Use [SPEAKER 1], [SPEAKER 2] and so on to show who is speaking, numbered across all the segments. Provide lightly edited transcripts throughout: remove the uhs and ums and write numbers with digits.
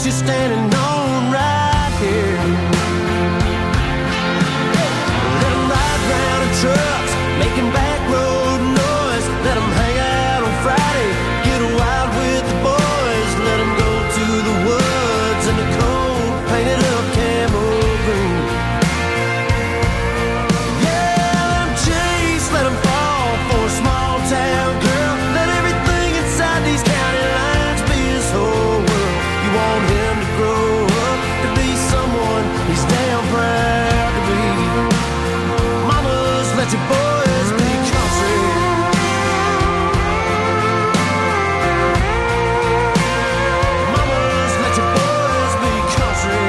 [SPEAKER 1] place you're standing on right here. Let them ride round in trucks, making back road noise. Let them hang out on Friday, get wild with the boys. Let them go to the woods in the cold, painted up camo green. Yeah, let them chase, let them fall for a small town girl. Let everything inside these county lines be his whole world. You want him to grow up to be someone he's damn proud to be. Mamas, let your boys be country. Mamas, let your boys be country.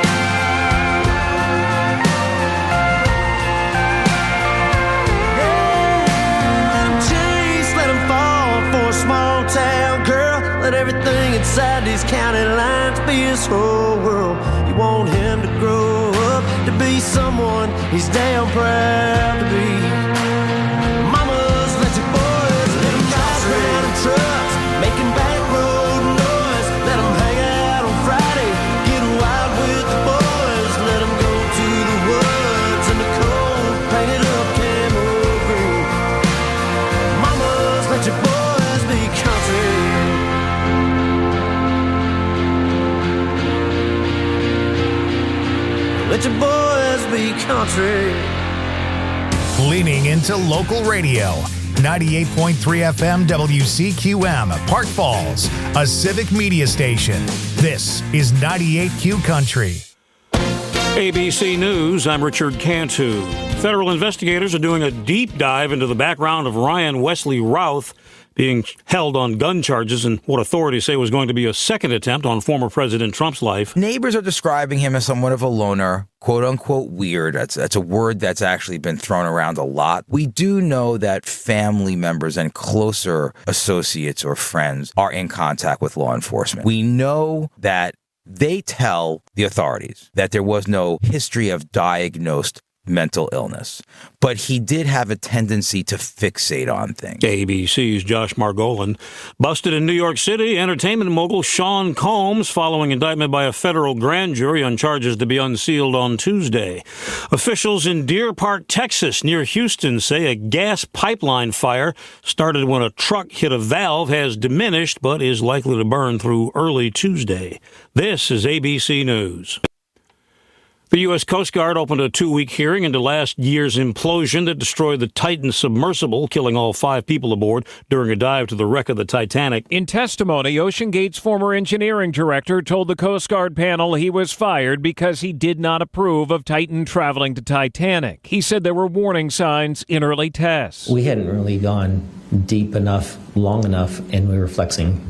[SPEAKER 1] Yeah, let 'em chase, let 'em fall for a small town girl. Let everything inside these county lines be his whole world. You want him to grow up to be someone he's damn proud to be. Mamas, let your boys let 'em drive around in trucks, making back road noise. Let 'em hang out on Friday, get wild with the boys. Let 'em go to the woods in the cold, painted up camo green. Mamas, let your boys be country. Let your boys be country.
[SPEAKER 2] Leaning into local radio. 98.3 FM WCQM, Park Falls, a civic media station. This is 98Q Country.
[SPEAKER 3] ABC News, I'm Richard Cantu. Federal investigators are doing a deep dive into the background of Ryan Wesley Routh being held on gun charges in what authorities say was going to be a second attempt on former President Trump's life.
[SPEAKER 4] Neighbors are describing him as somewhat of a loner, quote-unquote weird. That's a word that's actually been thrown around a lot. We do know that family members and closer associates or friends are in contact with law enforcement. We know that they tell the authorities that there was no history of diagnosed mental illness, but he did have a tendency to fixate on things.
[SPEAKER 3] ABC's Josh Margolin. Busted in New York City, entertainment mogul Sean Combs following indictment by a federal grand jury on charges to be unsealed on Tuesday. Officials in Deer Park, Texas, near Houston, say a gas pipeline fire started when a truck hit a valve has diminished but is likely to burn through early Tuesday. This is ABC News. The U.S. Coast Guard opened a 2-week hearing into last year's implosion that destroyed the Titan submersible, killing all 5 people aboard during a dive to the wreck of the Titanic.
[SPEAKER 5] In testimony, OceanGate's former engineering director told the Coast Guard panel he was fired because he did not approve of Titan traveling to Titanic. He said there were warning signs in early tests.
[SPEAKER 6] We hadn't really gone deep enough, long enough, and we were flexing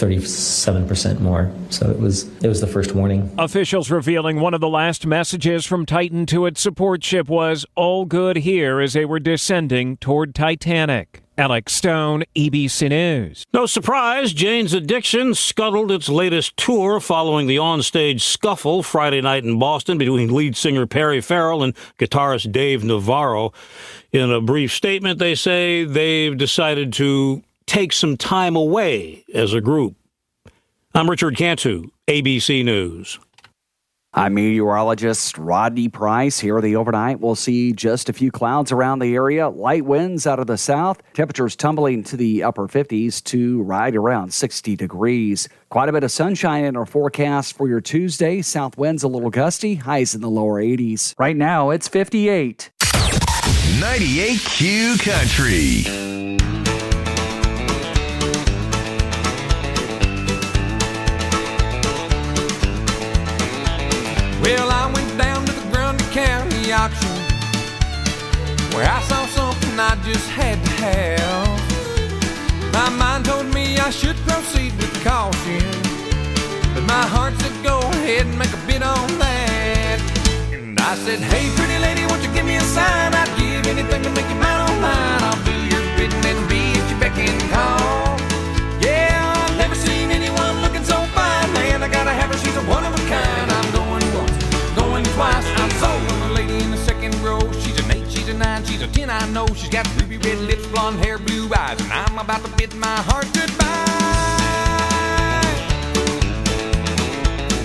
[SPEAKER 6] 37% more. So it was the first warning.
[SPEAKER 5] Officials revealing one of the last messages from Titan to its support ship was all good here as they were descending toward Titanic. Alex Stone, ABC News.
[SPEAKER 3] No surprise, Jane's Addiction scuttled its latest tour following the onstage scuffle Friday night in Boston between lead singer Perry Farrell and guitarist Dave Navarro. In a brief statement, they say they've decided to take some time away as a group. I'm Richard Cantu, ABC News.
[SPEAKER 7] I'm meteorologist Rodney Price. Here the overnight, we'll see just a few clouds around the area. Light winds out of the south. Temperatures tumbling to the upper 50s to right around 60 degrees. Quite a bit of sunshine in our forecast for your Tuesday. South winds a little gusty. Highs in the lower 80s. Right now, it's 58.
[SPEAKER 8] 98Q Country.
[SPEAKER 9] Well, I went down to the Grundy County auction where I saw something I just had to have. My mind told me I should proceed with caution, but my heart said go ahead and make a bid on that. And I said, hey, pretty lady, won't you give me a sign? I'd give anything to make you mine on mine. I'll do your bidding and be at your beck and call. Yeah, I've never seen anyone looking so fine, man. I gotta have her, she's a one of a kind. I'm going once, going twice. I'm sold on the lady in the second row. She's an 8, she's a 9, she's a 10, I know. She's got ruby red lips, blonde hair, blue eyes, and I'm about to bid my heart goodbye.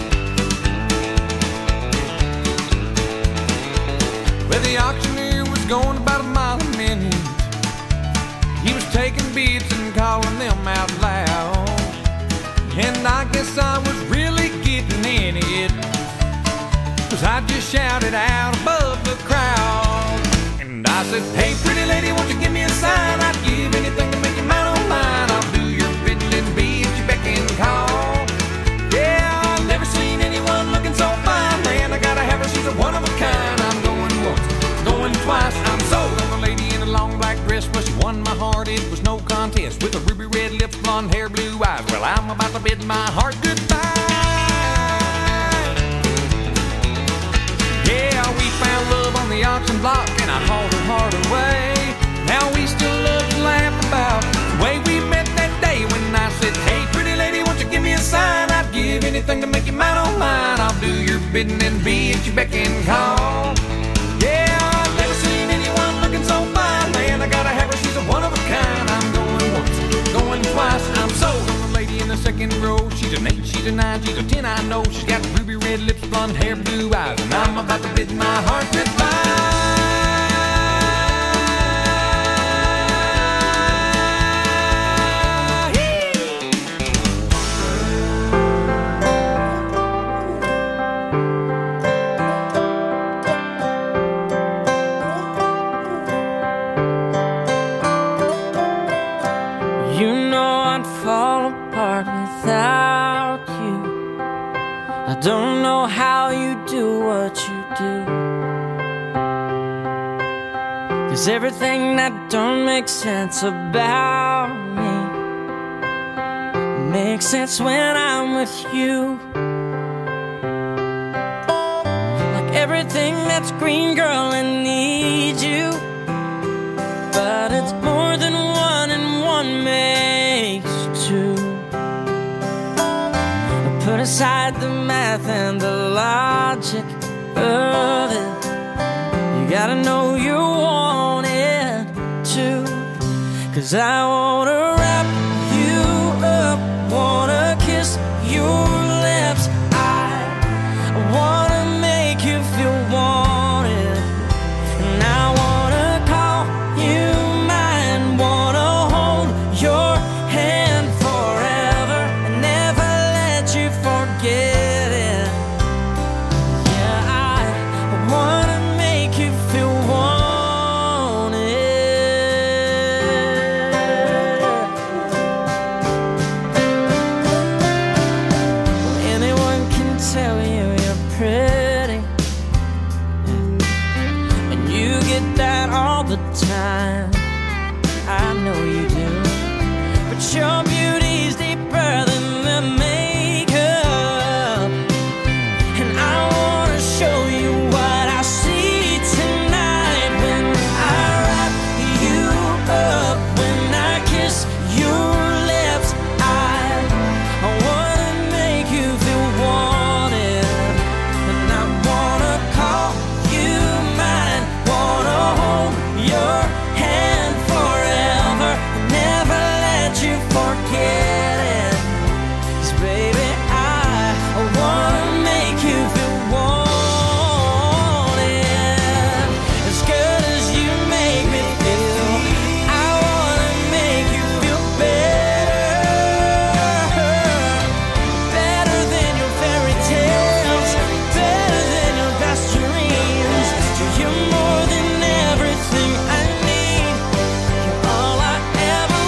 [SPEAKER 9] guess I was really getting in it, 'cause I just shouted out above the crowd. And I said, hey, pretty lady, won't you give me a sign? I'd give anything to make you mine on mine. I'll do your bidding and be at your beck and call. Yeah, I've never seen anyone looking so fine. Man, I gotta have her, she's a one of a kind. I'm going once, going twice. I'm sold on a lady in a long black dress. Well, she won my heart, it was no contest. With a ruby red lips, blonde hair, blue eyes. Well, I'm about to bid my heart goodbye. Yeah, we found love on the auction block, and I hauled her heart away. Now we still love to laugh about the way we met that day when I said, hey, pretty lady, won't you give me a sign? I'd give anything to make you mine on mine. I'll do your bidding and be at your beck and call. Yeah, I've never seen anyone looking so fine. Man, I gotta have her, she's a one of a kind. I'm going once, going twice. I'm sold on the lady in the second row. She's an 8, she's a 9, she's a 10, I know. She's got ruby red lips, blonde hair, blue eyes. And I'm about to bid my heart goodbye.
[SPEAKER 10] Without you, I don't know how you do what you do. 'Cause everything that don't make sense about me makes sense when I'm with you. Like everything that's green, girl, I need you. But it's more than one, and one makes two. Put aside the math and the logic of it. You gotta know you want it too. 'Cause I wanna wrap you up, wanna kiss your lips. I wanna make you feel wanted. And I wanna call you mine, wanna hold your hand forever and never let you forget it. Yeah, I wanna make you feel wanted. Well, anyone can tell you you're pretty, and you get that all the time. I know you do, but your beauty's deeper than the makeup. And I wanna show you what I see tonight when I wrap you up, when I kiss your lips. I wanna make you feel wanted, and I wanna call you mine, wanna hold your hand forever, never let you forget it. 'Cause baby, I wanna make you feel wanted, as good as you make me feel. I wanna make you feel better, better than your fairy tales, better than your best dreams. You're more than everything I need. You're all I ever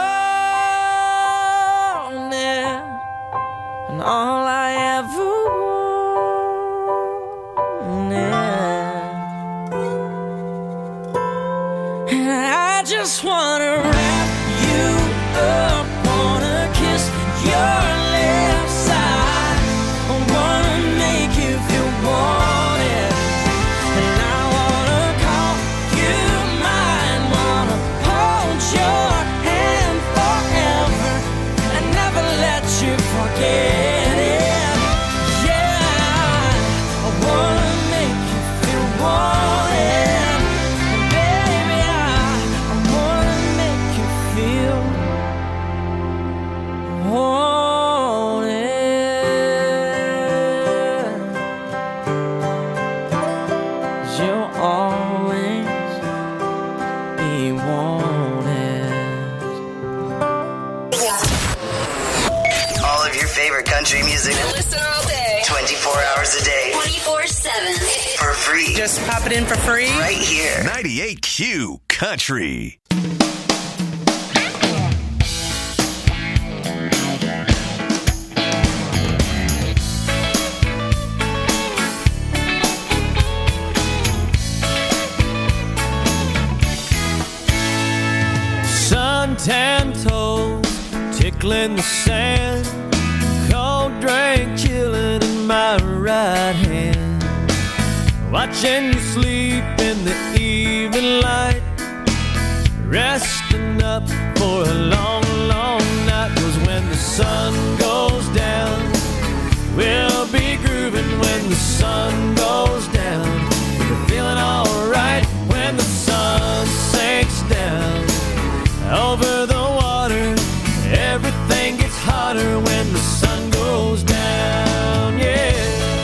[SPEAKER 10] wanted, and all I ever wanted. And I just wanna wrap you up, wanna kiss your lips. I wanna make you feel wanted, and I wanna call you mine, wanna hold your hand forever and never let you forget it. Yeah, I wanna make you feel wanted, and baby, I wanna make you
[SPEAKER 11] music.
[SPEAKER 12] Listen all day.
[SPEAKER 11] 24 hours a day.
[SPEAKER 12] 24/7.
[SPEAKER 11] For free.
[SPEAKER 13] Just pop it in for free.
[SPEAKER 11] Right here.
[SPEAKER 8] 98Q Country.
[SPEAKER 10] Suntan toes tickling the sand, cold drink chilling in my right hand, watching you sleep in the evening light, resting up for a long, long night. 'Cause when the sun goes down, we'll be grooving when the sun goes down. We're feeling alright when the sun sinks down. Over the water, everything gets hotter when the sun goes down, yeah.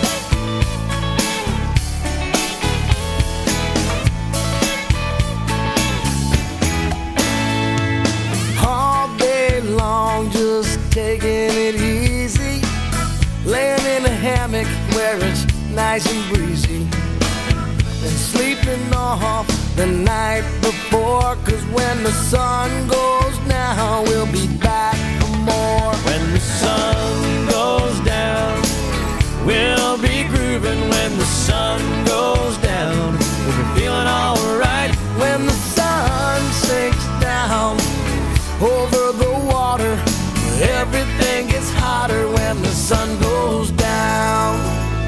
[SPEAKER 1] All day long, just taking it easy, laying in a hammock where it's nice and breezy, and sleeping off the night before. 'Cause when the sun goes down, we'll be back for more.
[SPEAKER 10] When the sun goes down, we'll be grooving when the sun goes down. We'll be feeling alright
[SPEAKER 1] when the sun sinks down. Over the water, everything gets hotter when the sun goes down.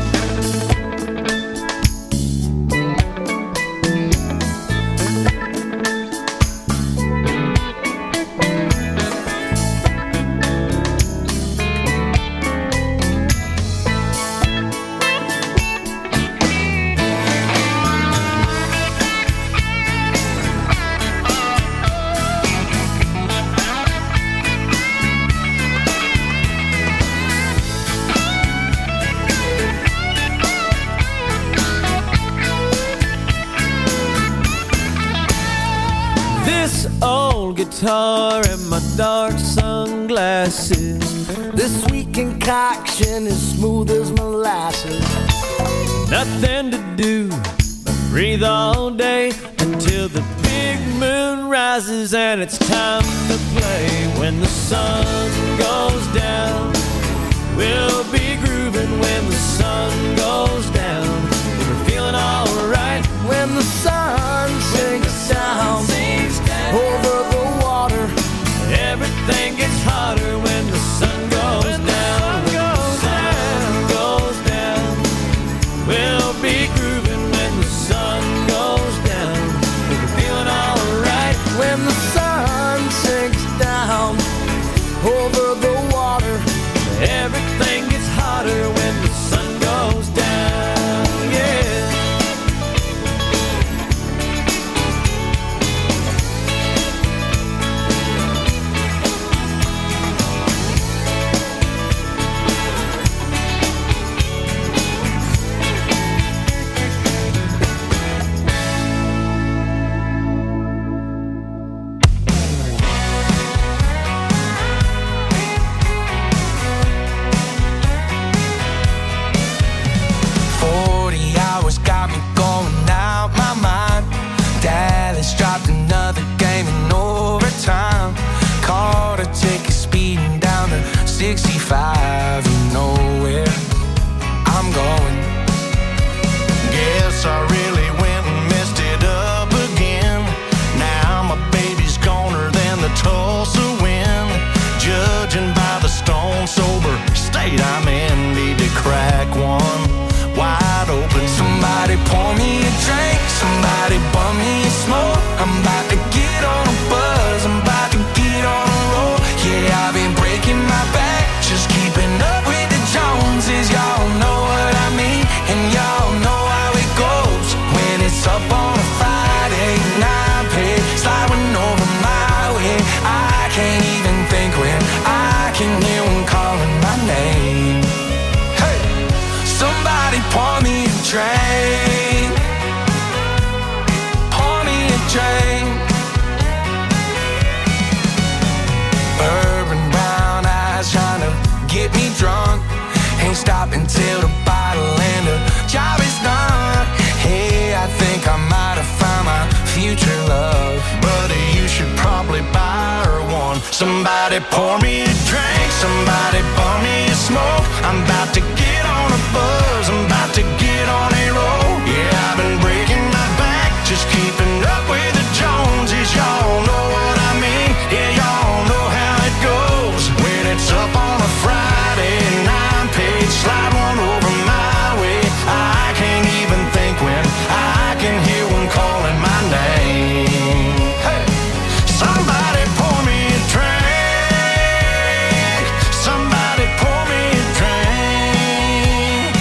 [SPEAKER 10] this old guitar and my dark sunglasses.
[SPEAKER 1] This sweet concoction is smooth as molasses.
[SPEAKER 10] Nothing to do but breathe all day until the big moon rises and it's time to play. When the sun goes down, we'll be grooving when the sun goes down. We're feeling alright
[SPEAKER 1] when the sun sinks down. Over the water,
[SPEAKER 10] everything gets hotter when the sun goes down. When the sun goes down, we'll be grooving when the sun goes down. We're feeling alright
[SPEAKER 1] when the sun sinks down. Over the water,
[SPEAKER 10] everything gets hotter when the sun goes down.
[SPEAKER 1] Somebody pour me a drink, somebody pour me a smoke. I'm about to get on a buzz, I'm about to get on a roll. Yeah, I've been breaking my back, just keeping up with the Joneses. Y'all know what I mean, yeah, y'all know how it goes. When it's up on a Friday and I'm paid, slide one over my way. I can't even think when I can hear one calling my name. Hey, somebody pour me a drink, somebody pour me a drink.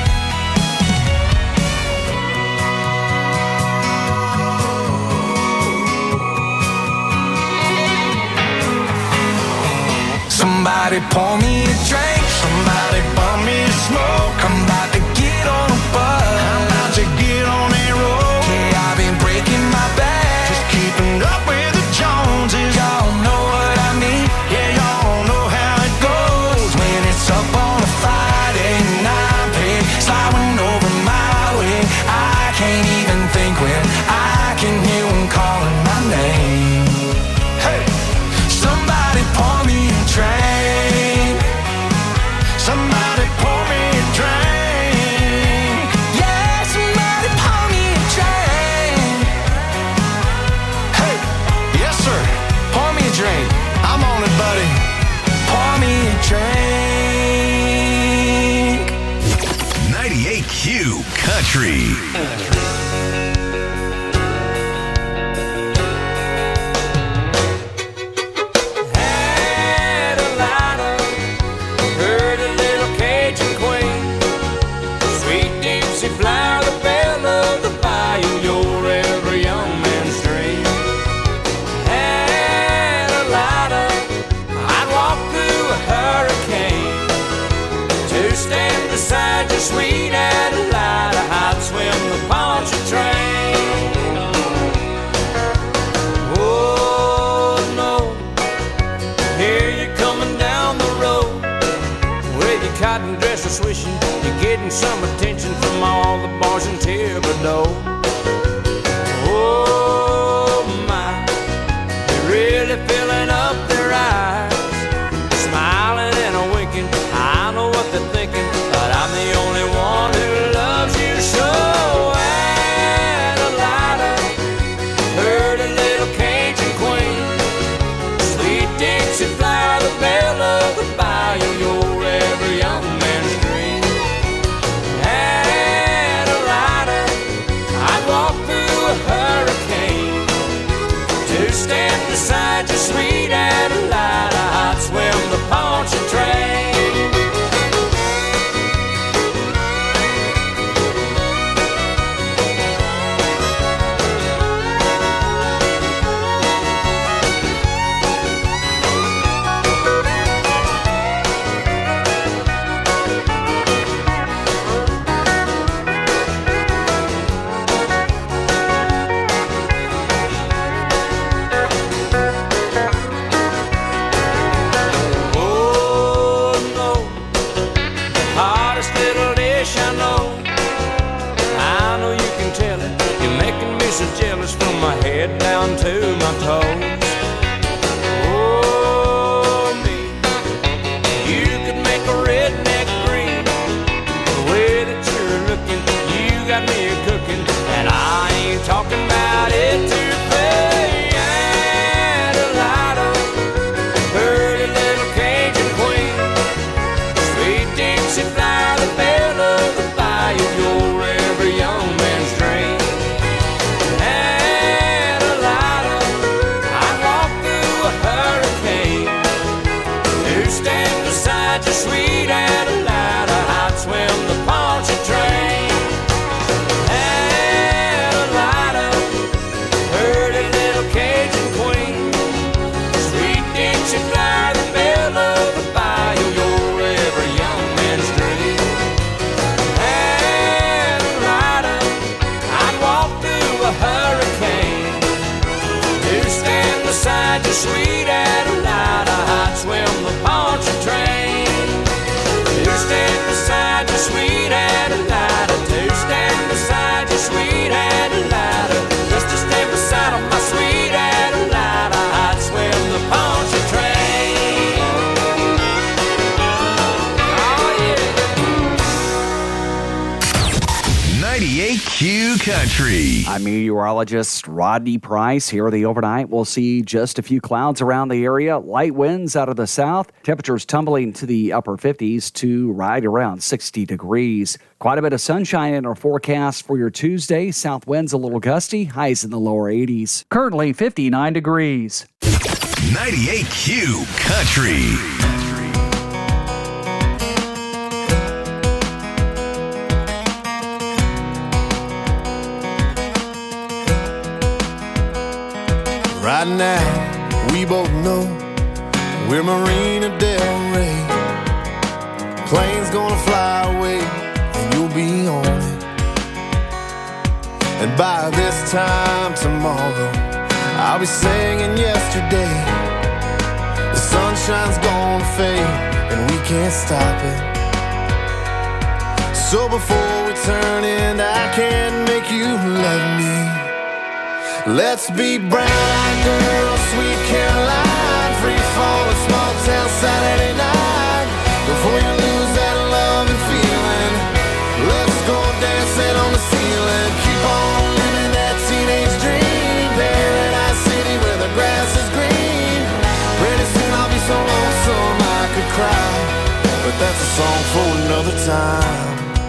[SPEAKER 1] Somebody pour me a drink, somebody pour me a smoke. I'm about to get on a buzz, I'm about to get on a roll. Yeah, I've been breaking my back, just keeping up with the Joneses. Y'all know what I mean, yeah, y'all know how it goes. When it's up on a Friday and I'm paid, sliding over my way. I can't even think when I can hear one calling my name. Hey, somebody pour me a drink, somebody pour me a drink. Yeah, somebody pour me a drink. Hey, yes sir, pour me a drink. I'm on it, buddy. Pour me a drink.
[SPEAKER 8] 98Q Country.
[SPEAKER 9] Had a lighter, heard a little Cajun queen. Sweet Dixie flower, the belle of the bayou, your every young man's dream. Had a lighter, I'd walk through a hurricane to stand beside your sweet Adelida. I'd swim the Pontchartrain. Oh no, here you're coming down the road with your cotton dresser swishing. You're getting some attention from all the bars in Thibodeau. Oh my, they're really filling up their eyes, smiling and a winking. I know what they're thinking, but I'm the only one who loves you so. Adelida, heard a little Cajun queen. Sweet Dixie flower, the belle of the bayou, your every young man's dream. Adelida, I'd walk through a hurricane to stand beside your sweet Adelida. I'd swim the Pontchartrain. Oh no, the hottest little dish I know. I know you can tell it. You're making me so jealous from my head down to my toes. Oh me, you could make a redneck green. The way that you're looking, you got me a cooking, and I ain't talking about it too fast. Adelida, heard a little Cajun queen. Sweet Dixie flower, the belle of the bayou, your every young man's dream. Adelida, I'd walk through a hurricane to stand beside your sweet Adelida. I'd swim the Pontchartrain. Adelida, heard a little Cajun queen. Sweet Dixie flower, the belle of the bayou, your every young man's dream. Adelida, I'd walk through a hurricane to stand beside your sweet Adelida. I'd swim the Pontchartrain. To stand beside your sweet Adelida. To stand beside your sweet Adelida. Just to stand beside my sweet Adelida. I'd swim the Pontchartrain.
[SPEAKER 8] Country.
[SPEAKER 7] I'm meteorologist Rodney Price. Here the overnight, we'll see just a few clouds around the area. Light winds out of the south. Temperatures tumbling to the upper 50s to right around 60 degrees. Quite a bit of sunshine in our forecast for your Tuesday. South winds a little gusty. Highs in the lower 80s. Currently 59 degrees.
[SPEAKER 8] 98Q Country.
[SPEAKER 1] Right now, we both know we're Marina Del Rey. Plane's gonna fly away, and you'll be on it. And by this time tomorrow, I'll be singing yesterday. The sunshine's gonna fade, and we can't stop it. So before we turn in, I can't make you love me. Let's be brown-eyed girls, sweet Caroline, free fall, a small town Saturday night. Before you lose that love and feeling, let's go dancing on the ceiling. Keep on living that teenage dream, Paradise City where the grass is green. Pretty soon I'll be so lonesome I could cry, but that's a song for another time.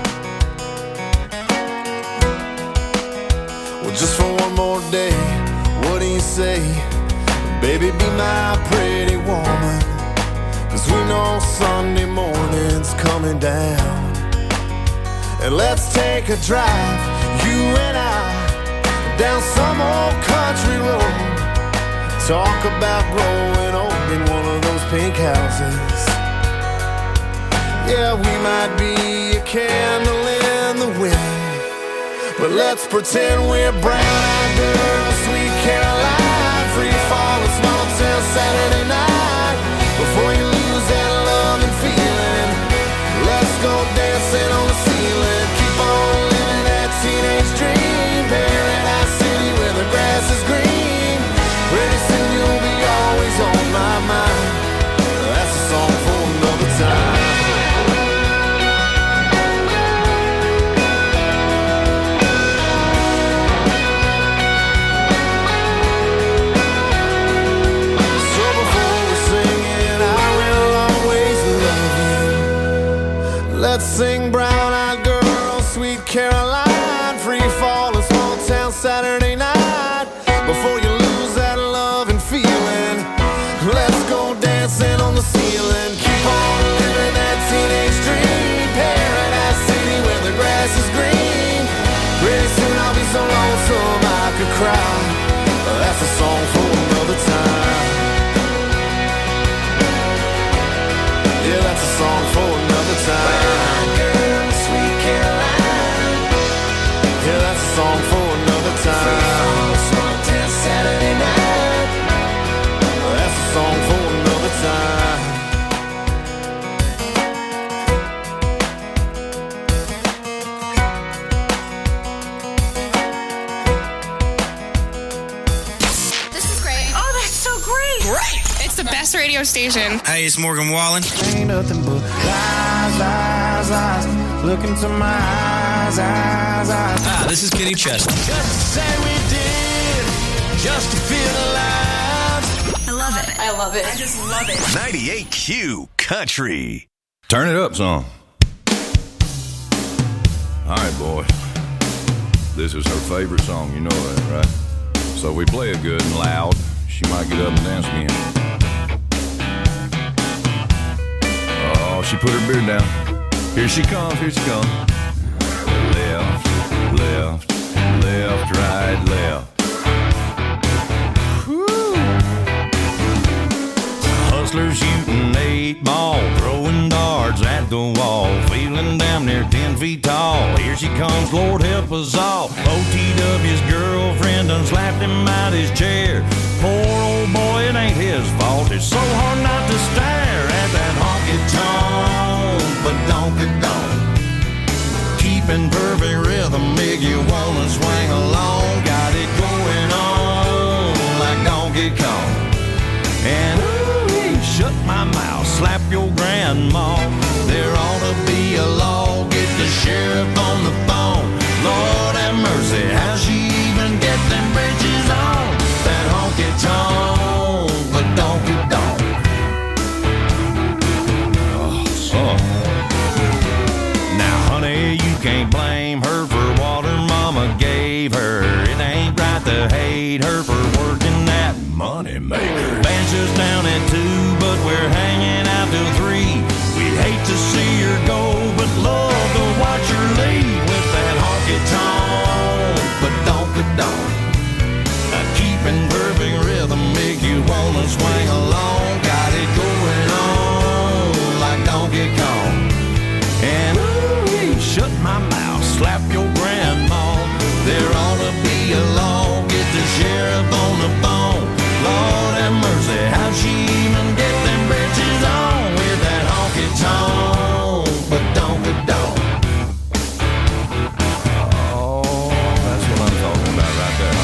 [SPEAKER 1] Just for one more day, what do you say? Baby, be my pretty woman, 'cause we know Sunday morning's coming down. And let's take a drive, you and I, down some old country road. Talk about growing old in one of those pink houses. Yeah, we might be a candle in the wind, but let's pretend we're brown-eyed girls, sweet Caroline, free fall, a small town Saturday night. Before you lose that love and feeling, let's go dancing on the ceiling. Keep on living that teenage dream, Paradise City where the grass is green. Pretty soon you'll be always on my mind. That's a song for another time. Let's sing brown-eyed girl, sweet Caroline, free fall, a small town Saturday night. Before you lose that love and feeling, let's go dancing on the ceiling. Keep on living that teenage dream, Paradise City where the grass is green. Pretty soon I'll be so lonesome I could cry. That's a song for another time. Yeah, that's a song for another time. Girl, sweet Caroline. Yeah, that's a song for another time. Small town Saturday night. That's a song for another time.
[SPEAKER 13] This is great. Oh, that's so great. Great. It's the best radio station.
[SPEAKER 14] Hey, it's Morgan Wallen.
[SPEAKER 1] Ain't nothing but lies, lies, lies. Look into my eyes, eyes, eyes.
[SPEAKER 14] Ah, this is Kenny Chesney.
[SPEAKER 1] Just to say we did, just to feel alive.
[SPEAKER 12] I love it. I love it. I just love it.
[SPEAKER 8] 98Q Country.
[SPEAKER 15] Turn it up some. All right, boy. This is her favorite song, you know that, right? So if we play it good and loud, she might get up and dance again. Oh, she put her beard down. Here she comes, here she comes. Left, left, left, right, left. Woo. Hustlers shooting 8 ball, throwing darts at the wall, feeling damn near 10 feet tall. Here she comes, Lord help us all. OTW's girlfriend done slapped him out his chair. Poor old boy, it ain't his fault. It's so hard not to stare at that honky-tonk, but donk-a-donk. Keeping perfect rhythm, make you wanna swing along. Got it going on like Donkey Kong. And ooh, shut my mouth, slap your grandma. There ought to be a law, get the sheriff on the phone. Lord have mercy, how she hate her for working that money maker. Band shuts down at 2, but we're hanging out till 3. We'd hate to see her go, but love to watch her leave with that honky-tonk, but donk-a-donk. Keeping perfect rhythm make you wanna swing along. Got it going on like Donkey Kong. And ooh, shut my mouth, slap your grandma. There ought to be a law, get the sheriff on the phone. Lord have mercy, how'd she even get them britches on with that honky-tonk, but donk-a-donk. Oh, that's what I'm talking about right there.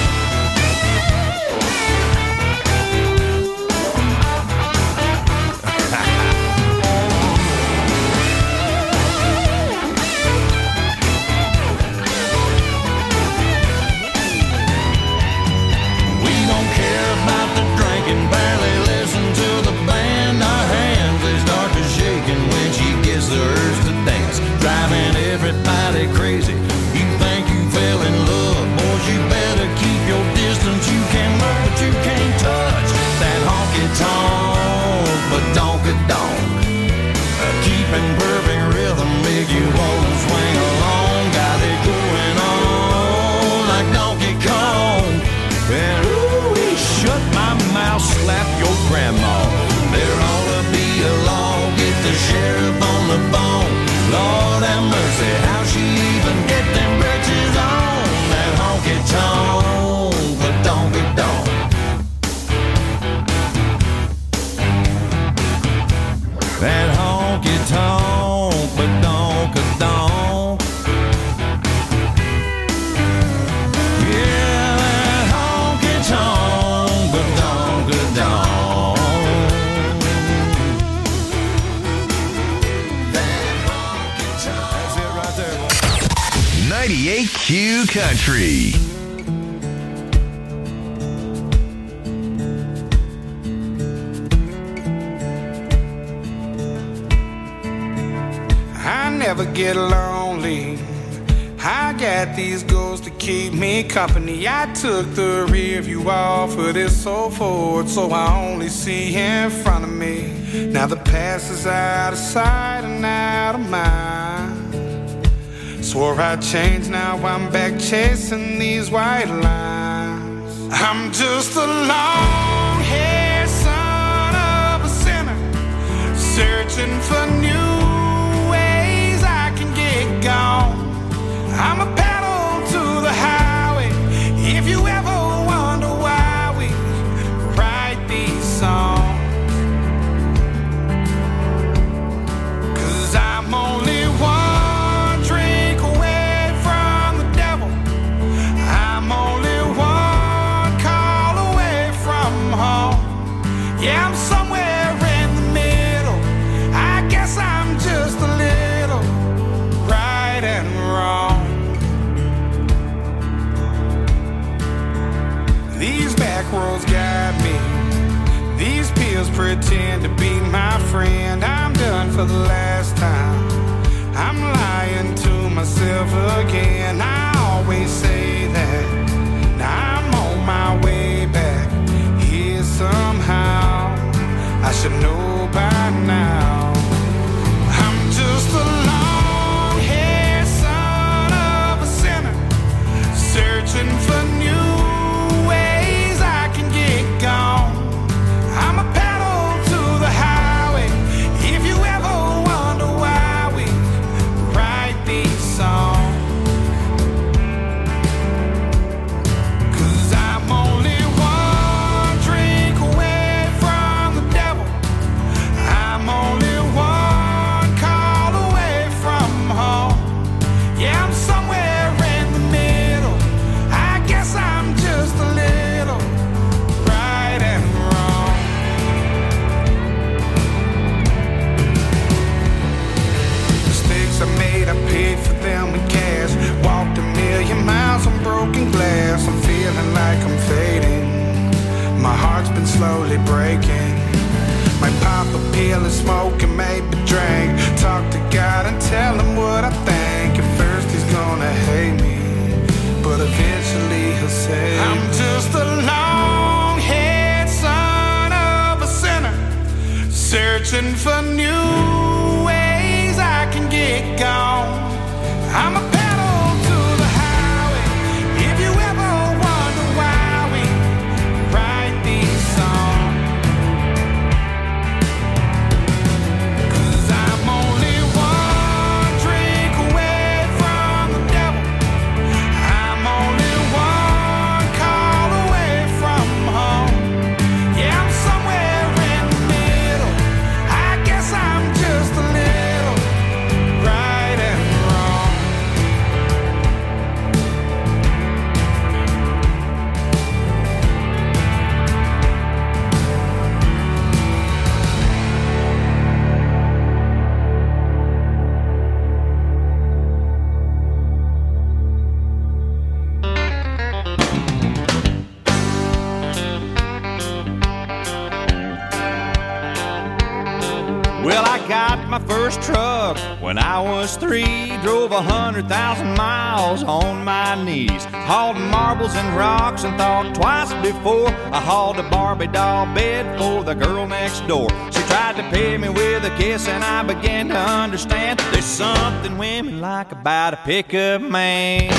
[SPEAKER 15] Barely listen to the band. Our hands, they start to shaking when she gets the urge to dance, driving everybody crazy. You think you fell in love, boys, you better keep your distance. You can look, but you can't touch that honky-tonk, but donk-a-donk. Keeping perfect rhythm make you wanna swing along. Got it going on like Donkey Kong. And ooh, shut my mouth, slap your grandma. There ought to be a law, get the sheriff on the phone. Lord have mercy, how she even get them britches on that honky-tonk, but donk-a-donk. That honky-tonk, but donk-a-donk. Yeah, that honky-tonk, but donk-a-donk. That honky-tonk. That's it right there, boy.
[SPEAKER 8] 98Q Country.
[SPEAKER 16] I never get lonely. I got these goals to keep me company. I took the rear view off of this old Ford, so I only see in front of me. Now the past is out of sight and out of mind. Swore I'd change, now I'm back chasing these white lines. I'm just a long-haired son of a sinner, searching for new ways I can get gone. I'm a pedal to the highway. If you ever wonder why we write these songs, 'cause I'm only one drink away from the devil. I'm only one call away from home. Yeah, I'm somewhere in the middle. I guess I'm just a little right and wrong. These back roads guide me. These pills pretend to be my friend. I'm done for the last time. I'm lying to myself again. I always say that. Now I'm on my way back here somehow. I should know by now. I'm just a long-haired son of a sinner, searching for new ways I can get gone. I'm a pedal to the highway. If you ever wonder why we write these songs, searching for new ways I can get gone. I'm a pedal to the highway. If you ever wonder why we write these songs, 'cause I'm only one drink away from the devil. I'm only one call away from home. Yeah, I'm somewhere in the middle. I guess I'm just a little right and wrong.
[SPEAKER 15] Well, I got my first truck when I was 3. Drove 100,000 miles on my knees. Hauled marbles and rocks and thought twice before I hauled a Barbie doll bed for the girl next door. She tried to pay me with a kiss and I began to understand there's something women like about a pickup man.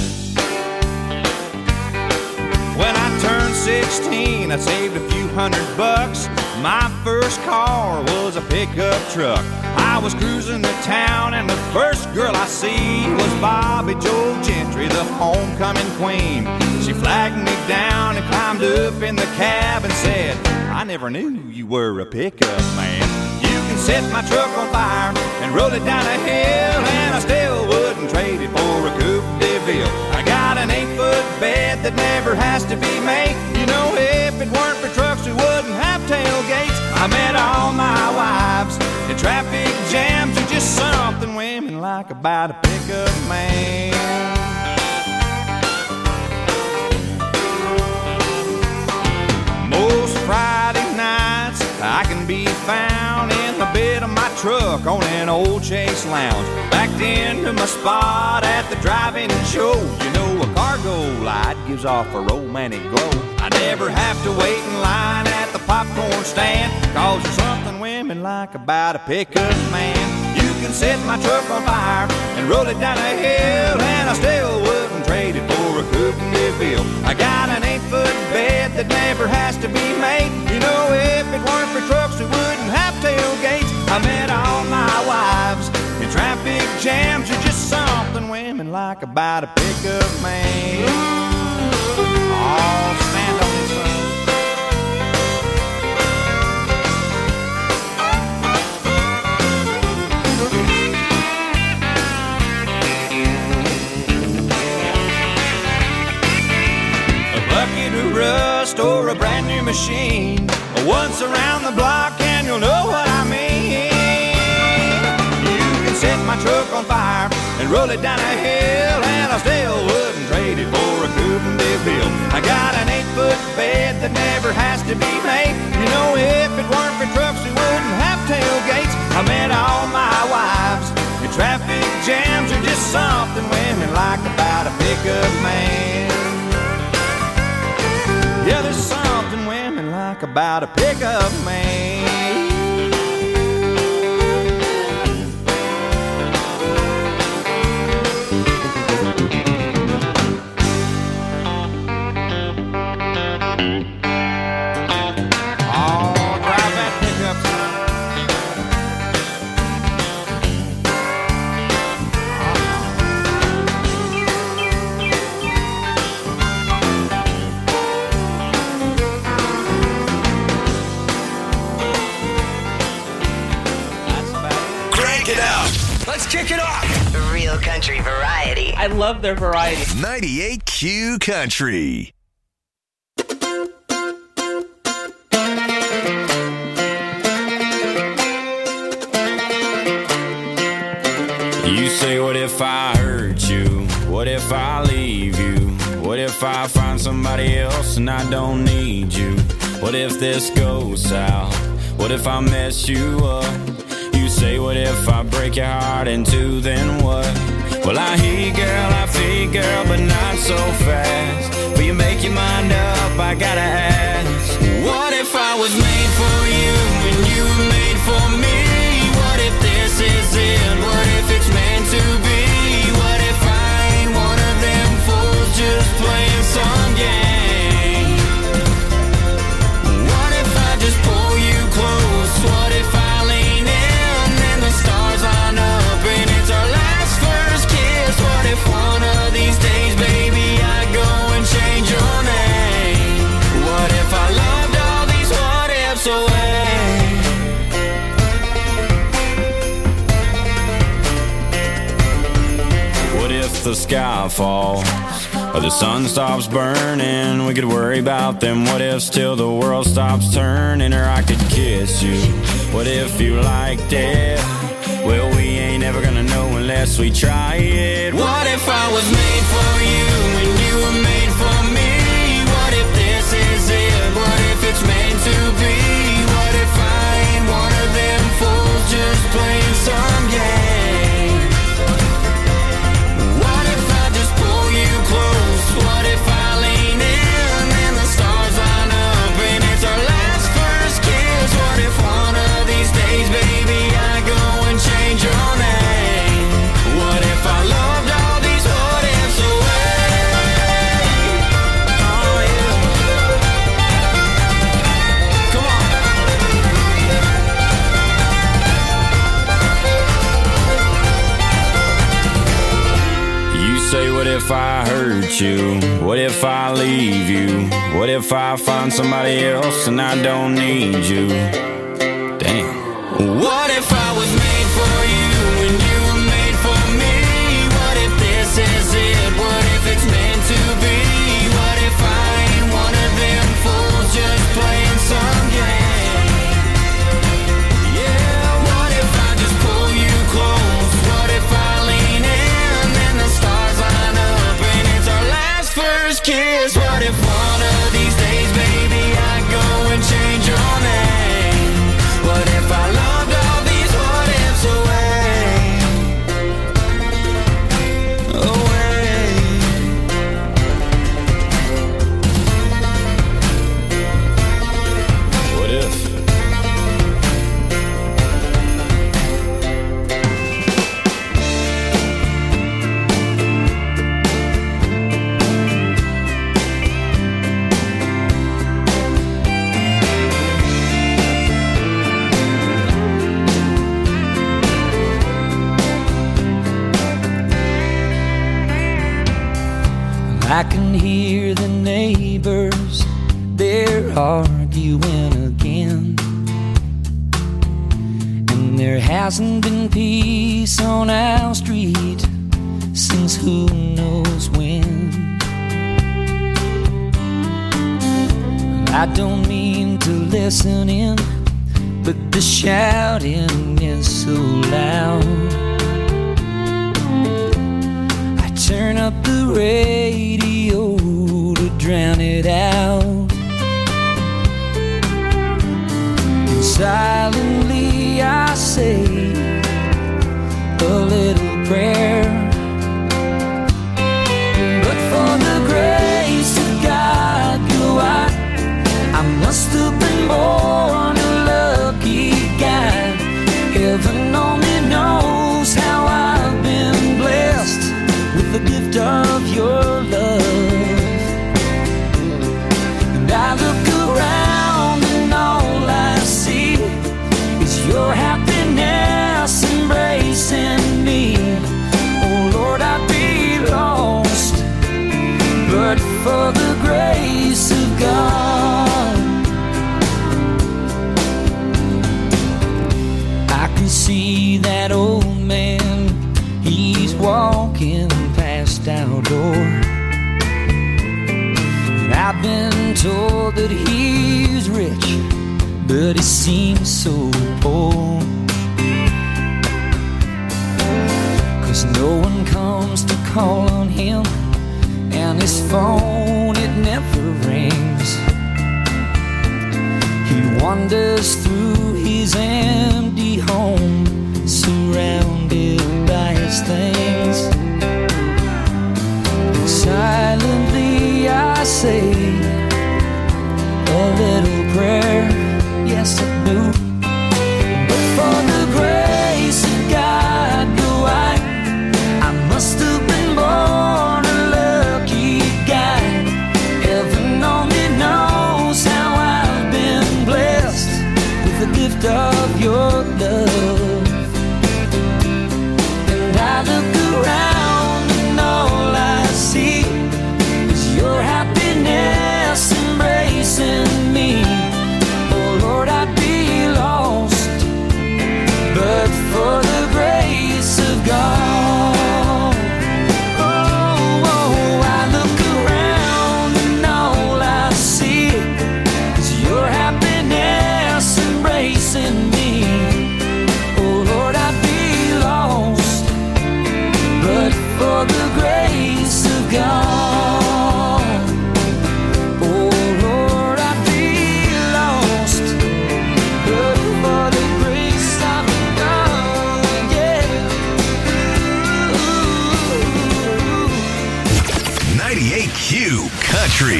[SPEAKER 15] When I turned 16, I saved a few $100. My first car was a pickup truck. I was cruising to town and the first girl I see was Bobby Joe Gentry, the homecoming queen. She flagged me down and climbed up in the cab and said, I never knew you were a pickup man. You can set my truck on fire and roll it down a hill, and I still wouldn't trade it for a Coupe de Ville. I got an 8-foot bed that never has to be made. You know, if it weren't for trucks, we wouldn't have tailgates. I met all my wives in traffic jams. There's just something women like about a pickup man. Most Friday nights I can be found in the bed of my truck on an old Chase Lounge, backed into my spot at the drive-in show. You know, a cargo light gives off a romantic glow. I never have to wait in line at the popcorn stand, 'cause there's something women like about a pickup man. You can set my truck on fire and roll it down a hill, and I still wouldn't trade it for a Coupe de Ville. I got an 8-foot bed that never has to be made. You know, if it weren't for trucks, we wouldn't have tailgates. I met all my wives in traffic jams. There's just something women like about a pickup man. Oh, stand on this one. A bucket of rust or a brand new machine, once around the block and you'll know what I mean. You can set my truck on fire and roll it down a hill, and I still wouldn't trade it for a Coupe de Ville. I got an 8-foot bed that never has to be made. You know, if it weren't for trucks, we wouldn't have tailgates. I met all my wives in traffic jams. There's just something women like about a pickup man. Yeah, there's something women like about a pickup man.
[SPEAKER 8] Kick it off.
[SPEAKER 11] Real country variety.
[SPEAKER 12] I love their variety.
[SPEAKER 8] 98Q Country.
[SPEAKER 15] You say, what if I hurt you? What if I leave you? What if I find somebody else and I don't need you? What if this goes south? What if I mess you up? You say, what if I break your heart in two, then what? Well, I hear you, girl, I feel you, girl, but not so fast. Will you make your mind up? I gotta ask. What if I was made for you and you were made for me? the sky falls or the sun stops burning. We could worry about them what ifs till the world stops turning. Or I could kiss you, what if you liked it? Well, we ain't ever gonna know unless we try it. What if I was made for you and you were made for me? What if this is it? What if it's meant to be? What if I ain't one of them fools just playing some game? What if I just pull you close? What if I lean in and the stars line up and it's our last first kiss? What if one of these days, baby, I go and change your name? What if I loved all these what ifs away? Oh yeah. Come on. You say, what if I hurt you? What if I leave you? What if I find somebody else and I don't need you? Damn. What if I was made for you and you were made for me? What if this is it? What if it's meant to be? What if I ain't one of them fools just playing some game? Yeah, what if I just pull you close? What if I lean in and the stars line up and it's our last first kiss? What if one of these days, baby, I go and change your name? What if I loved all these what ifs away? Away. What if?
[SPEAKER 10] I can hear the neighbors, they're arguing again. And there hasn't been peace on our street since who knows when. I don't mean to listen in, but the shouting is so loud. Turn up the radio to drown it out. And silently I say a little prayer. But for the grace of God, I must have been born a lucky guy. Heaven only knows how I've been blessed with the gift of your love. And I look around and all I see is your happiness embracing me. Oh Lord, I'd be lost but for the grace of God. I can see that old man, he's walking past our door. And I've been told that he's rich, but he seems so poor. 'Cause no one comes to call on him, and his phone, it never rings. He wanders through his empty home, surrounded by his things. And silently I say a little prayer, yes I do. But for the grace of God, I must have been born a lucky guy. Heaven only knows how I've been blessed with the gift of your love. And I look around and all I see is your happiness embracing me. Oh Lord, I'd be lost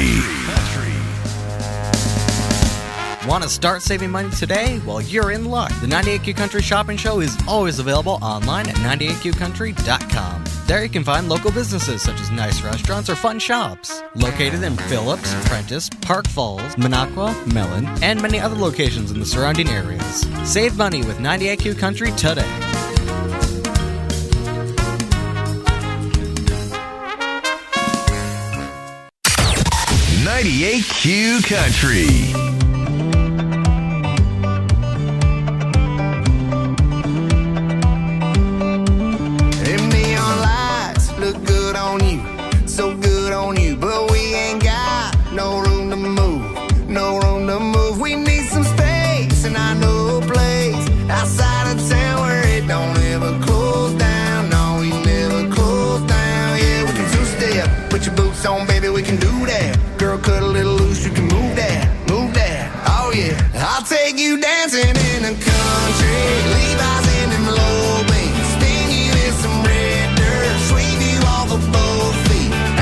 [SPEAKER 17] Want to start saving money today? Well, you're in luck. The 98Q Country Shopping Show is always available online at 98QCountry.com. There you can find local businesses such as nice restaurants or fun shops. Located in Phillips, Prentice, Park Falls, Minocqua, Mellon, and many other locations in the surrounding areas. Save money with 98Q Country today.
[SPEAKER 8] '98Q Country.
[SPEAKER 18] So good on you, but we ain't got no room to move, no room to move. We need some space, and I know a place outside of town where it don't ever close down. No, we never close down. Yeah, we can two-step, put your boots on, baby, we can do that. Girl, cut a little loose, you can move that, move that. Oh yeah, I'll take you dancing in the country, Levi's in them low beams, spin you in some red dirt, sweep you off of both feet.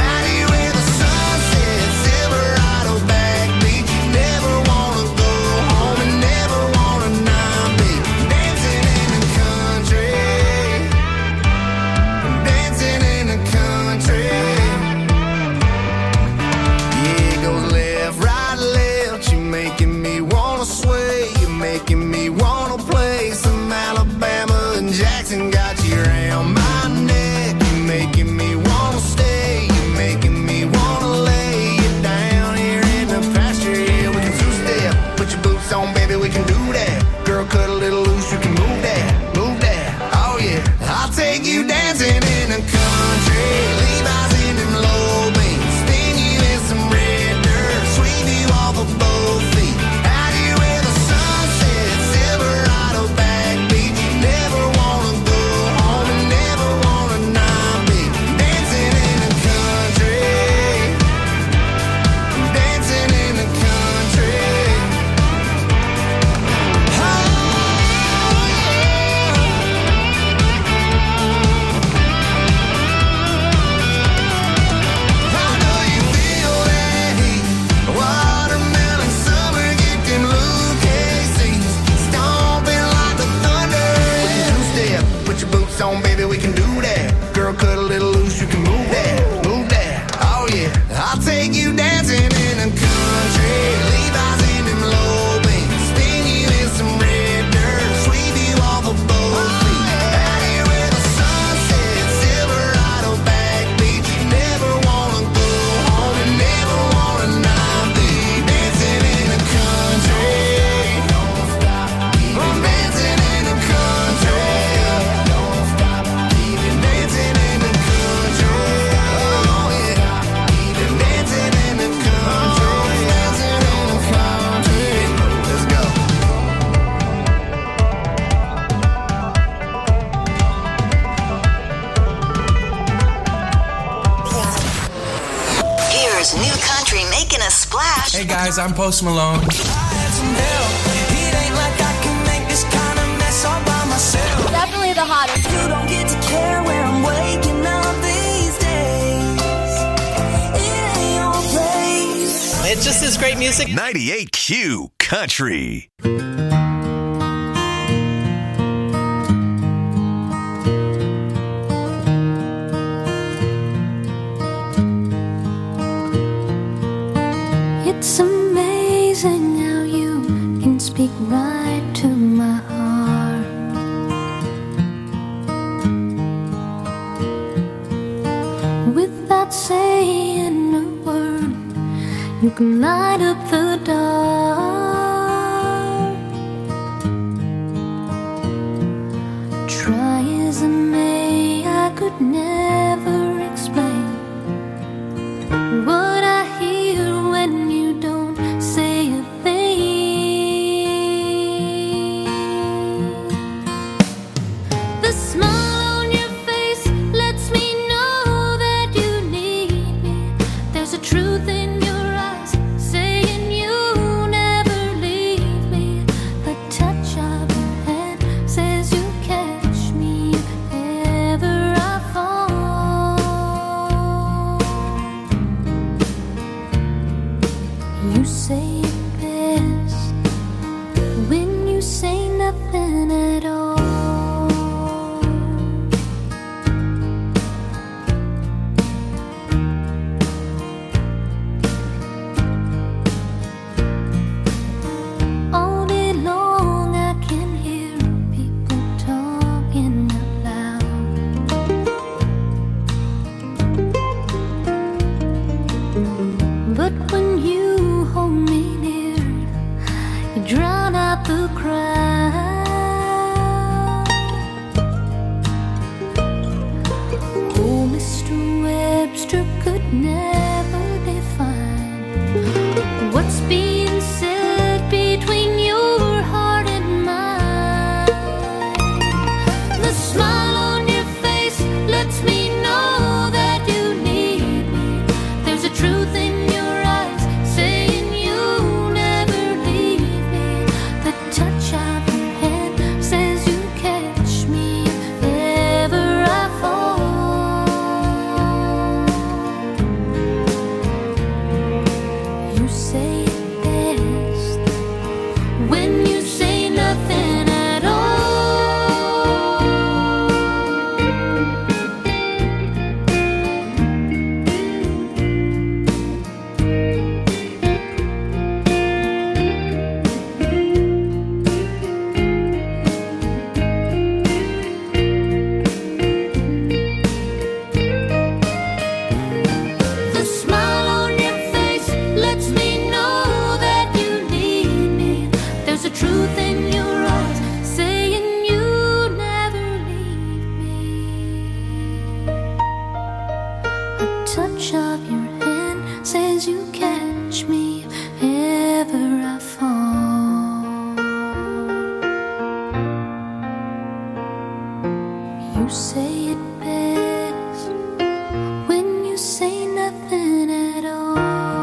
[SPEAKER 18] Got you around my neck, you making me wanna stay, you making me wanna lay you down here in the pasture. Yeah, we can two-step, put your boots on, baby, we can do that. Girl, cut a little loose, you can move that, move that. Oh yeah, I'll take you dancing in the country, Levi's in them low beams, spin you in some red dirt, sweep you off of both feet. Out here where the sun sets, Silverado back beach, you never on, baby, we can do that. Girl, cut a little loose, you can move that, move that. Oh yeah, I'll take you dancing in the country, Levi's in them low beams, spin you in some red dirt, sweep you off of both feet. Out here where the sun sets, Silverado back beach, you never wanna go home, you never wanna not be dancing in the country. Don't stop, I'm dancing in the country.
[SPEAKER 11] New country making a splash.
[SPEAKER 19] Hey guys, I'm Post Malone.
[SPEAKER 10] Definitely the hottest. You don't get to care where I'm waking up these days. It ain't your place.
[SPEAKER 14] It's just this great music.
[SPEAKER 8] 98Q Country.
[SPEAKER 10] It's amazing how you can speak right to my heart. Without saying a word, you can light up the dark. Try as I may, I could never explain what I hear when you don't say a thing. The smile on your face lets me know that you need me. There's a truth in your eyes saying you never You say it best when you say nothing at all. All day long I can hear people talking out loud. But when you hold me near, you drown out the crowd. Oh, Mr. Webster could never define what's being said between your heart and mine. The smile on your face lets me know that you need me. There's a truth in your eyes saying you'll never leave me. The touch of your hand says you catch me if ever I fall. You say it best when you say nothing at all. The smile on your face lets me know that you need me. There's a truth in your eyes saying you never leave me. A touch of your hand says you catch me if ever I fall. You say it best when you say nothing at all.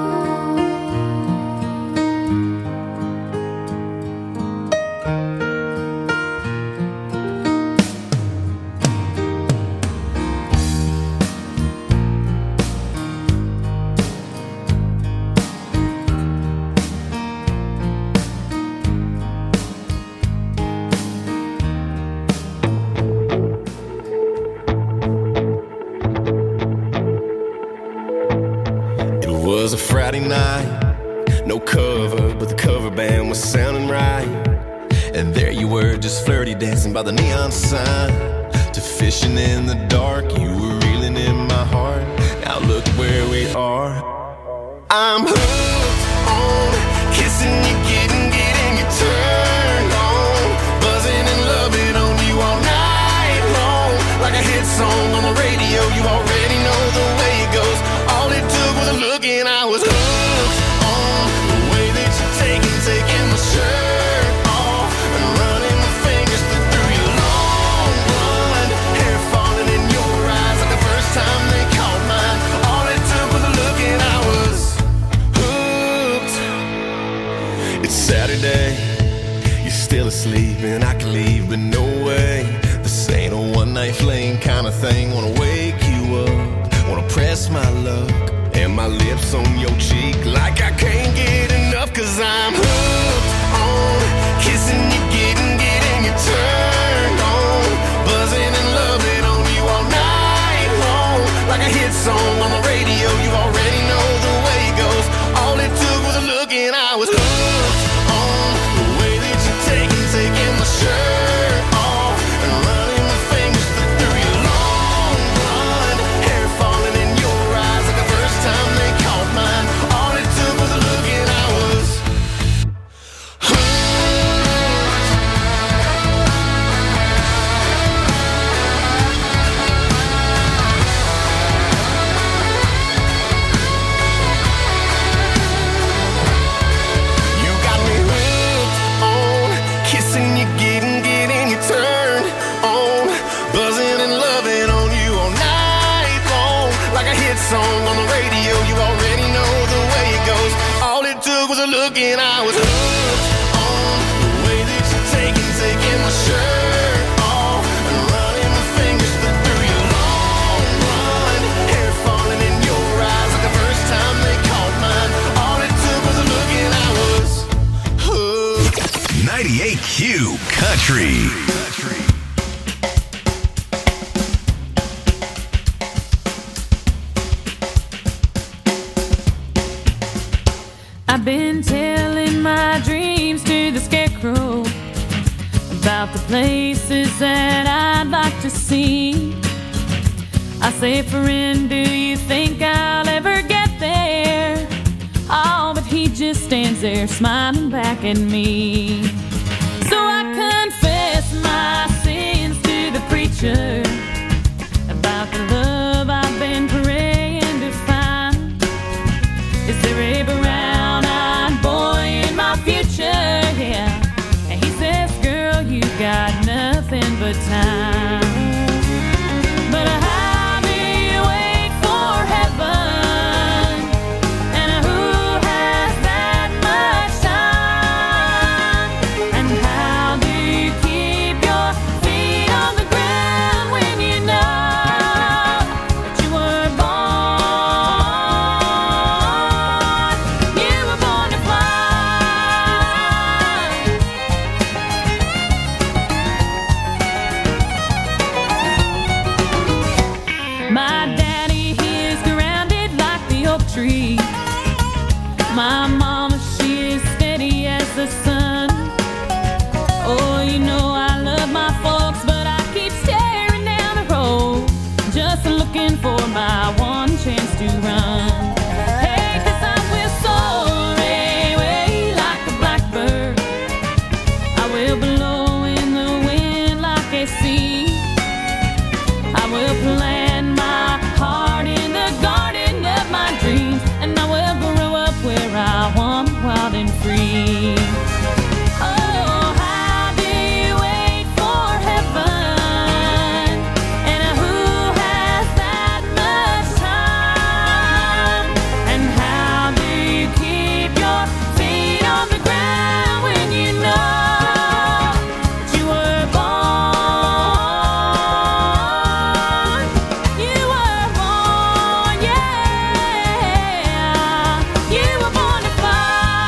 [SPEAKER 19] It was a Friday night, no cover, but the cover band was sounding right. And there you were, just flirty dancing by the neon sign. To fishing in the dark, you were reeling in my heart. Now look where we are. I'm hooked on kissing you, getting you turned on, buzzing and loving on you all night long. Like a hit song on the radio, you already know the way it goes. All it took was a look and I was hooked on the way that you're taking my shirt off and running my fingers through your long blonde hair, falling in your eyes like the first time they caught mine. All it took was a look and I was hooked. It's Saturday, you're still asleep and I can leave, but no way. This ain't a one night fling kind of thing. Wanna wake you up, wanna press my luck and my lips on your cheek like I can't get enough. Cause I'm hooked on kissing you, getting you turned on, buzzing and loving on you all night long. Like a hit song on the radio, you already know the way it goes. All it took was a look and I was hooked on the way that you're taking my shirt off and running my fingers through your long blonde hair, falling in your eyes like the first time they caught mine. All it took was a look and I was you got me hooked on kissing you, getting you turned on, buzzing and loving on you all night long. Like a hit song on the radio, you already know the way it goes. All it took was a look and I was hooked on the way that you're taking my shirt off and running my fingers through your long blonde hair, falling in your eyes like the first time they caught mine. All it took was a look
[SPEAKER 8] 98Q Country.
[SPEAKER 20] I've been telling my dreams to the scarecrow about the places that I'd like to see. I say, friend, do you think I'll ever get there? Oh, but he just stands there smiling back at me. So I confess my sins to the preacher about the love I've been praying to find. Is there a brown-eyed boy in my future? Yeah. And he says, girl, you got nothing but time. But how do you wait for heaven? And who has that much time? And how do you keep your feet on the ground when you know that you were born? You were born to fly. My daddy, he is grounded like the oak tree. My mama, she is steady as the sun. Oh, you know I love my folks, but I keep staring down the road, just looking for my one chance to run. Hey, 'cause I will soar away like a blackbird. I will blow in the wind like a sea. I will plant my heart in the garden of my dreams, and I will grow up where I want, wild and free. Oh, how do you wait for heaven? And who has that much time? And how do you keep your feet on the ground when you know that you were born? You were born, yeah. You were born to fly.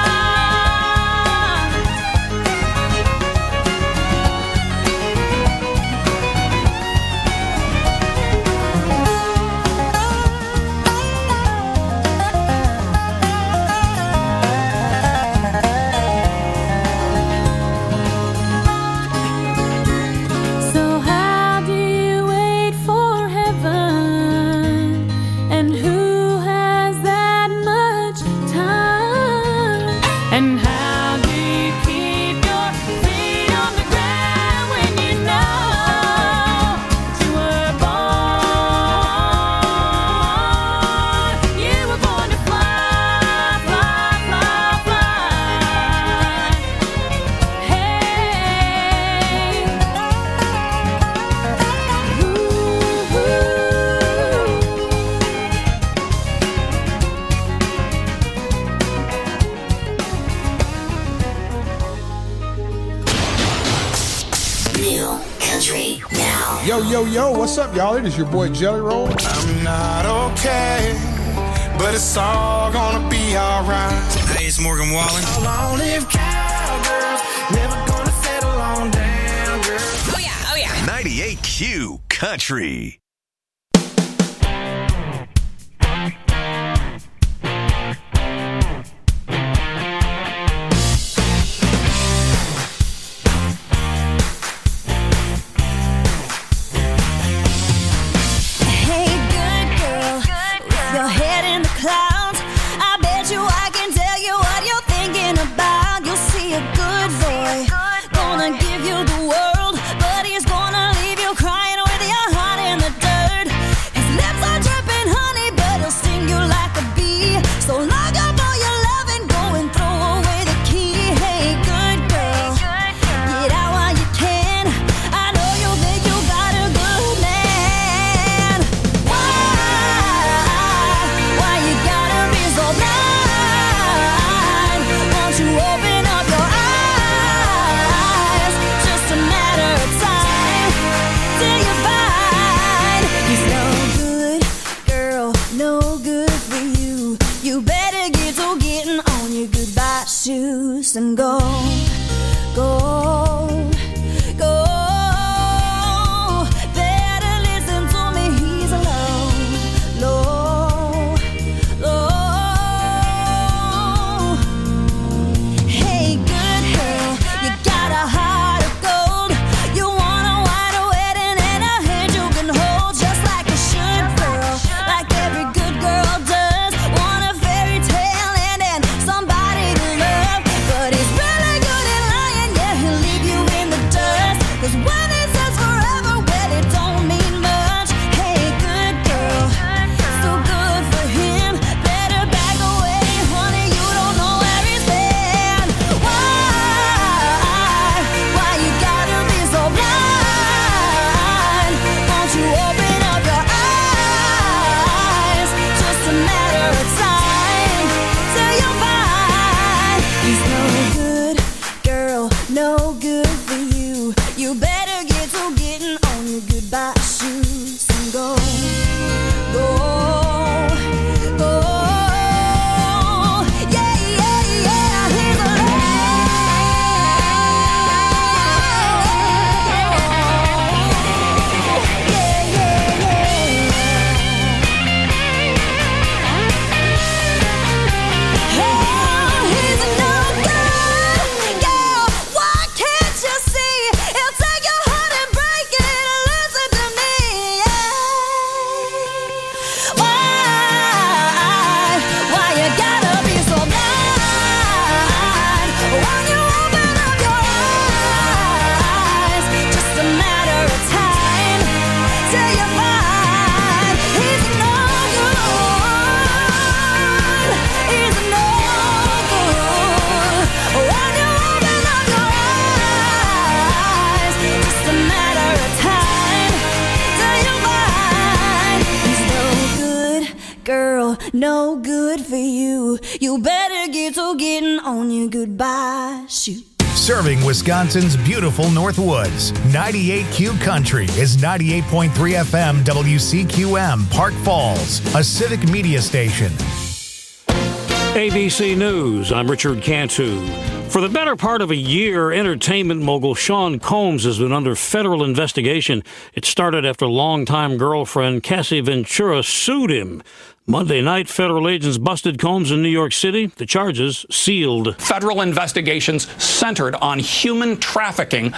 [SPEAKER 20] So how do you wait for heaven? And who has that much time? And how do you keep your feet on the ground when you know that you were born? You were born to fly, fly, fly, fly. Hey.
[SPEAKER 10] New country now.
[SPEAKER 16] Yo, yo, yo, what's up, y'all? It is your boy Jelly Roll. I'm not okay, but it's all gonna be alright.
[SPEAKER 14] Hey, it's Morgan Wallen.
[SPEAKER 1] Long live cowgirls, never gonna settle on down, girl.
[SPEAKER 13] Oh yeah, oh yeah.
[SPEAKER 8] 98Q Country.
[SPEAKER 10] Hey, good girl, with your head in the clouds. I bet you I can tell you what you're thinking about. You'll see a good boy, gonna give you the world, but he's gonna leave you crying with your heart in the dirt. His lips are dripping honey, but he'll sting you like a bee. So lock up all your love and go and throw away the key. Hey, good girl, get out while you can. I know you think you got a good man. Why you gotta be so blind? Won't you open up your eyes? Just a matter of time till you find he's no good, girl, no good for you. You better get to getting on your goodbye shoes and go. no good for you. You better get to getting on your goodbye shoot.
[SPEAKER 2] Serving Wisconsin's beautiful Northwoods, 98Q Country is 98.3 FM WCQM, Park Falls, a civic media station.
[SPEAKER 3] ABC News, I'm Richard Cantu. For the better part of a year, entertainment mogul Sean Combs has been under federal investigation. It started after longtime girlfriend Cassie Ventura sued him. Monday night, federal agents busted Combs in New York City. The charges sealed.
[SPEAKER 21] Federal investigations centered on human trafficking